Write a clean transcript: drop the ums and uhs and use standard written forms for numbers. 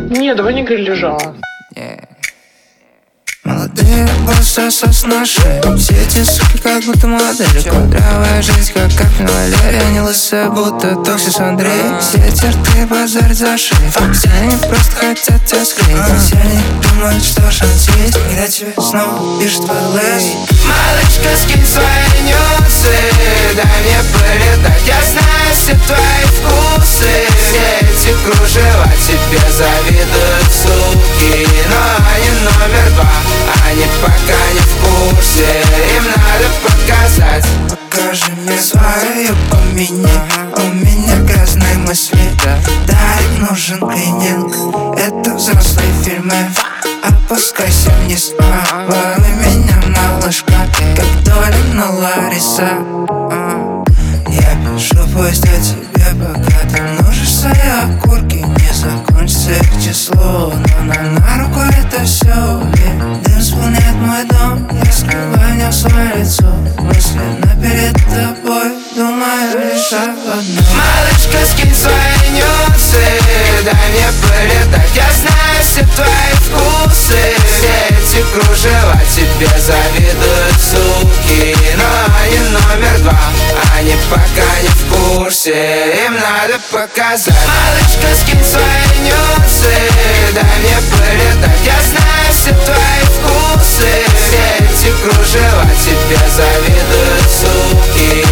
Не, давай не говори лежала. Молодые боссы наши, все эти суки как будто модели. Кудрявая жизнь как капель Валерия, не лысая будто Токсис Андрей. Все эти рты базарят за шею, все они просто хотят тебя склеить. Все они думают, что шанс есть, когда тебе снова пишет твой лес. Малышка, скинь свои нюсы, дай мне полетать. Я знаю все твои вкусы, все эти кружева тебе завидуют, суки. Но они номер два, они пока не в курсе, им надо показать. Покажи мне свою у меня грязные мысли. Да, им нужен клининг, это взрослые фильмы. Опускайся вниз, лови меня, малышка, как Долина Лариса. Я пишу пусть о тебе, пока ты множишь свои окурки. Не закончится их число, но на руку это все. Дым сполняет мой дом, я скрываю в нем свое лицо. Мысленно перед тобой думаю лишь об одном. Малышка, скинь свои нюсы, дай мне полетать. Я знаю все твои вкусы, все эти кружева тебе завидуют, суки. Но они номер два, они пока не в курсе, им надо показать. Малышка, скинь свои нюсы, дай мне полетать. Я знаю все твои вкусы, все эти кружева тебе завидуют, суки.